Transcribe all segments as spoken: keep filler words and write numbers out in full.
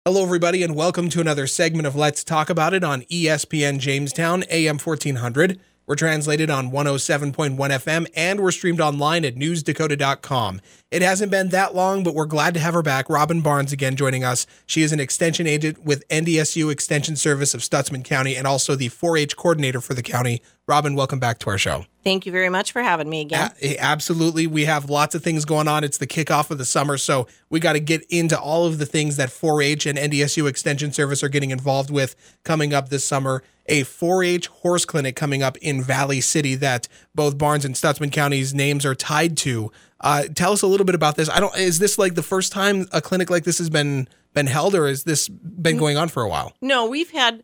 Hello, everybody, and welcome to another segment of Let's Talk About It on E S P N Jamestown, A M fourteen hundred. We're translated on one oh seven point one F M, and we're streamed online at news dakota dot com. It hasn't been that long, but we're glad to have her back. Robin Barnes again joining us. She is an extension agent with N D S U Extension Service of Stutsman County and also the four H coordinator for the county. Robin, welcome back to our show. Thank you very much for having me again. A- absolutely. We have lots of things going on. It's the kickoff of the summer, so we got to get into all of the things that four H and N D S U Extension Service are getting involved with coming up this summer. A four H horse clinic coming up in Valley City that both Barnes and Stutsman County's names are tied to. Uh, tell us a little bit about this. I don't. Is this like the first time a clinic like this has been been held, or has this been going on for a while? No, we've had.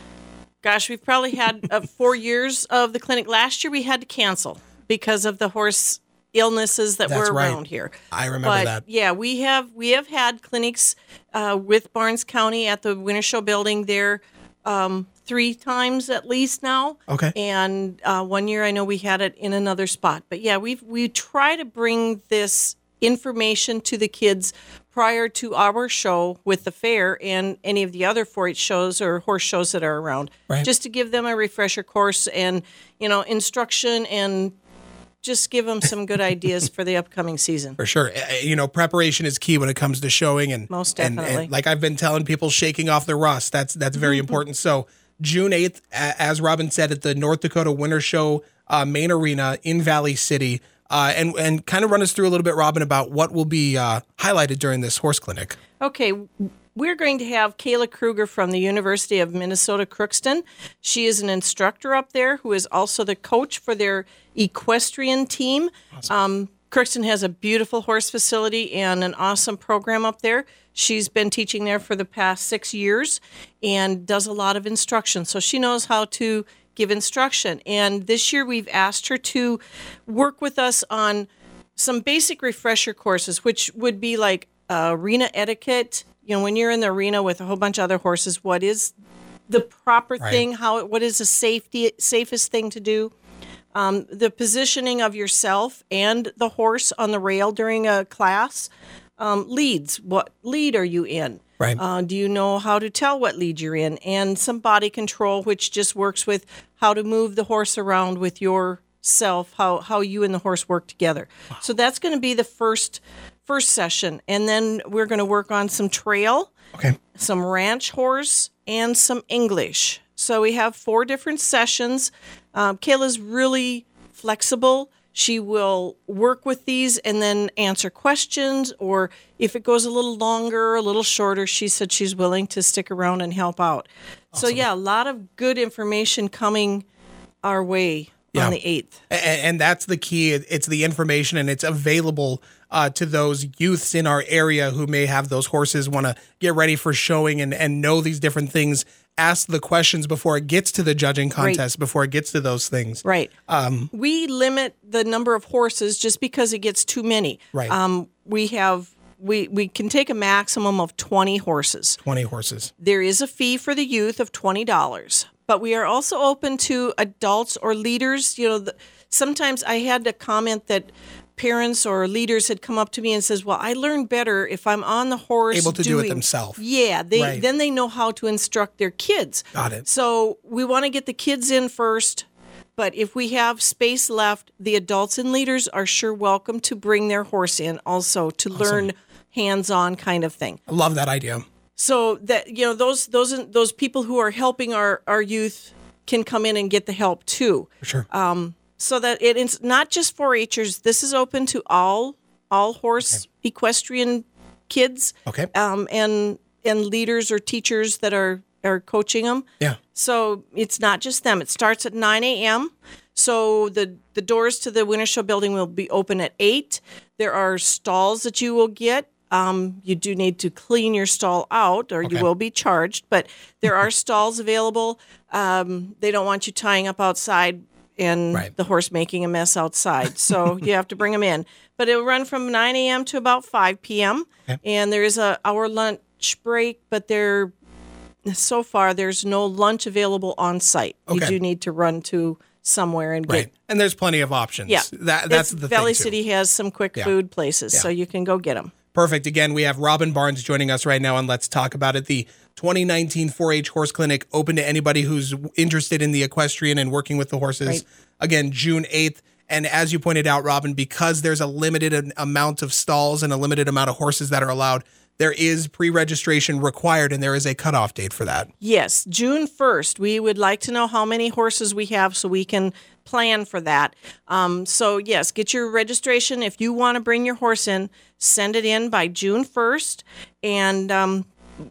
Gosh, we've probably had uh, four years of the clinic. Last year we had to cancel because of the horse illnesses that That's were right. around here. I remember but, that. Yeah, we have we have had clinics uh, with Barnes County at the Winter Show building there um, three times at least now. Okay. And uh, one year I know we had it in another spot. But yeah, we we try to bring this information to the kids prior to our show with the fair and any of the other four H shows or horse shows that are around, Right. just to give them a refresher course and, you know, instruction and just give them some good ideas for the upcoming season. For sure. Uh, You know, preparation is key when it comes to showing. And Most and- definitely. And, like I've been telling people, shaking off the rust. That's that's very important. So June eighth, a- as Robin said, at the North Dakota Winter Show uh, main arena in Valley City. Uh, and, and kind of run us through a little bit, Robin, about what will be uh, highlighted during this horse clinic. Okay, we're going to have Kayla Kruger from the University of Minnesota Crookston. She is an instructor up there who is also the coach for their equestrian team. Awesome. Um, Crookston has a beautiful horse facility and an awesome program up there. She's been teaching there for the past six years and does a lot of instruction. So she knows how to give instruction. And this year we've asked her to work with us on some basic refresher courses, which would be like uh, arena etiquette. You know, when you're in the arena with a whole bunch of other horses, what is the proper Right. thing? How what is the safety safest thing to do? Um, the positioning of yourself and the horse on the rail during a class. Um, leads. What lead are you in? Right. Uh, do you know how to tell what lead you're in? And some body control, which just works with how to move the horse around with yourself, how how you and the horse work together. Wow. So that's going to be the first first session, and then we're going to work on some trail, Okay. some ranch horse, and some English. So we have four different sessions. Um, Kayla's really flexible. She will work with these and then answer questions, or if it goes a little longer, a little shorter, she said she's willing to stick around and help out. So, Awesome. yeah, a lot of good information coming our way Yeah. on the eighth. And, and that's the key. It's the information, and it's available uh, to those youths in our area who may have those horses, want to get ready for showing and, and know these different things. Ask the questions before it gets to the judging contest, before it gets to those things. Right. Um, We limit the number of horses just because it gets too many. Right. Um, we have we we can take a maximum of twenty horses. twenty horses. There is a fee for the youth of twenty dollars, but we are also open to adults or leaders. You know, the, sometimes I had a comment that parents or leaders had come up to me and says, "Well, I learn better if I'm on the horse, Able to do it doing-" themselves. Yeah, they Right. then they know how to instruct their kids. Got it. So we want to get the kids in first. But if we have space left, the adults and leaders are sure welcome to bring their horse in also to learn hands-on kind of thing. I love that idea. So that, you know, those those those people who are helping our, our youth can come in and get the help too. For sure. Um, so that it, it's not just four H'ers. This is open to all all horse equestrian kids. Okay. Um, and and leaders or teachers that are are coaching them. Yeah. So it's not just them. It starts at nine a.m. So the, the doors to the Winter Show building will be open at eight. There are stalls that you will get. Um, you do need to clean your stall out or Okay. you will be charged. But there are stalls available. Um, they don't want you tying up outside and Right. the horse making a mess outside. So you have to bring them in. But it will run from nine a.m. to about five p.m. Okay. And there is a hour lunch break, but there so far there's no lunch available on site. You Okay. do need to run to somewhere and Right. get. And there's plenty of options. Yeah, That, that's It's- the Valley thing, too. City has some quick Yeah. food places, Yeah. so you can go get them. Perfect. Again, we have Robin Barnes joining us right now on Let's Talk About It. The twenty nineteen four H Horse Clinic, open to anybody who's interested in the equestrian and working with the horses. Right. Again, June eighth. And as you pointed out, Robin, because there's a limited amount of stalls and a limited amount of horses that are allowed, there is pre-registration required, and there is a cutoff date for that. Yes, June first. We would like to know how many horses we have so we can plan for that. Um, so, yes, get your registration. If you want to bring your horse in, send it in by June first. And um,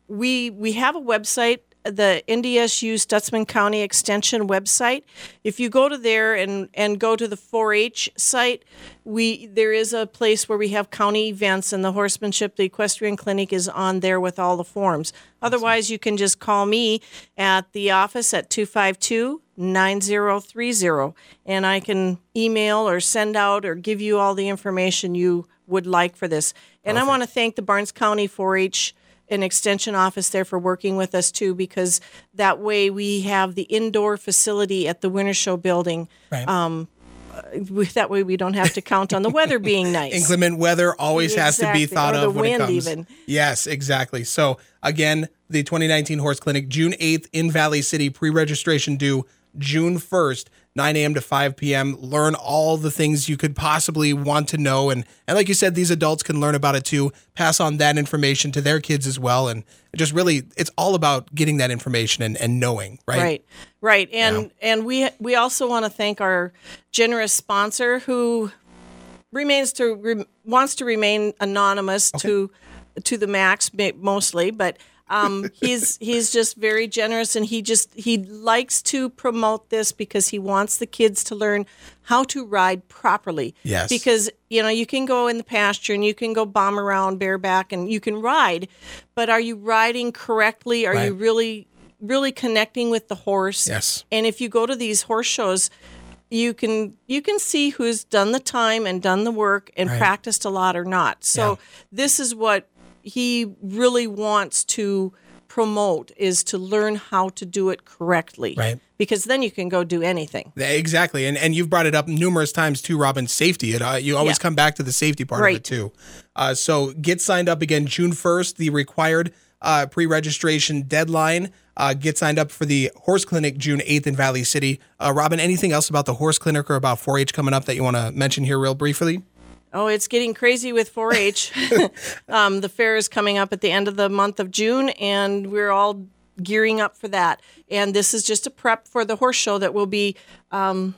we we have a website, the N D S U Stutsman County Extension website. If you go to there and, and go to the four H site, we there is a place where we have county events, and the horsemanship, the equestrian clinic is on there with all the forms. Otherwise, you can just call me at the office at two five two, nine zero three zero, and I can email or send out or give you all the information you would like for this. And Perfect. I want to thank the Barnes County four H an extension office there for working with us too, because that way we have the indoor facility at the Winter Show building. Right. Um, we, that way we don't have to count on the weather being nice. Inclement weather always exactly. has to be thought or the of when wind it comes. Even. Yes, exactly. So again, the twenty nineteen Horse Clinic, June eighth in Valley City, pre-registration due June first. nine a.m. to five p.m. Learn all the things you could possibly want to know. And, and like you said, these adults can learn about it too, pass on that information to their kids as well. And just really, it's all about getting that information and, and knowing, right? Right, right. And Yeah. and we we also want to thank our generous sponsor who remains to re, wants to remain anonymous Okay. to to the max ma- mostly, but Um, he's he's just very generous, and he just he likes to promote this because he wants the kids to learn how to ride properly. Yes. Because you know you can go in the pasture and you can go bomb around bareback and you can ride, but are you riding correctly? Are Right. you really really connecting with the horse? Yes. And if you go to these horse shows, you can you can see who's done the time and done the work and Right. practiced a lot or not. So Yeah. this is what he really wants to promote, is to learn how to do it correctly. Right. Because then you can go do anything. Exactly. And and you've brought it up numerous times too, Robin, safety. It, uh, you always Yeah. come back to the safety part Right. of it too. Uh, so get signed up again, June first, the required uh, pre-registration deadline. Uh, get signed up for the Horse Clinic June eighth in Valley City. Uh, Robin, anything else about the Horse Clinic or about four H coming up that you want to mention here real briefly? Oh, it's getting crazy with four H. um, the fair is coming up at the end of the month of June, and we're all gearing up for that. And this is just a prep for the horse show that will be um,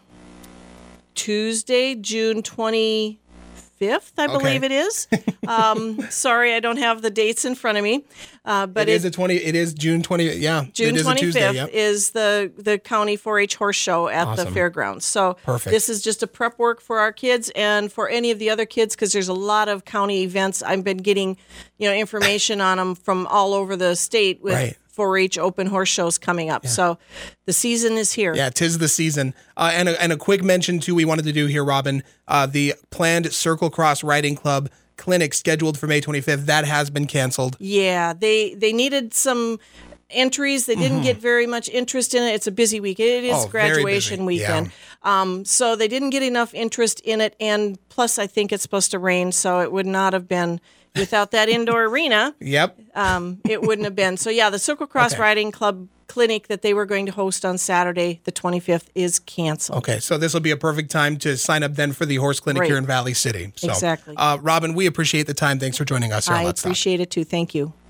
Tuesday, June twenty-fifth, I believe Okay. it is. Um, sorry, I don't have the dates in front of me. Uh, but It is a twenty. It is June twenty. Yeah, June it is a Tuesday. twenty-fifth Yep. is the, the county four H horse show at Awesome. the fairgrounds. So Perfect. this is just a prep work for our kids and for any of the other kids, because there's a lot of county events. I've been getting, you know, information on them from all over the state with Right. four H open horse shows coming up. So the season is here. Yeah, 'tis the season. Uh, and, a, and a quick mention, too, we wanted to do here, Robin, uh, the planned Circle Cross Riding Club clinic scheduled for May twenty-fifth, that has been canceled. Yeah, they they needed some entries. They didn't get very much interest in it. It's a busy week. It is Mm-hmm. Oh, very graduation busy. weekend. Um, so they didn't get enough interest in it. And plus, I think it's supposed to rain, so it would not have been, without that indoor arena, Yep. um, it wouldn't have been. So yeah, the Circle Cross Okay. Riding Club clinic that they were going to host on Saturday, the twenty-fifth, is canceled. Okay, so this will be a perfect time to sign up then for the horse clinic Right. here in Valley City. So, Exactly. Uh, Robin, we appreciate the time. Thanks for joining us here on I Let's Talk. appreciate it too. Thank you.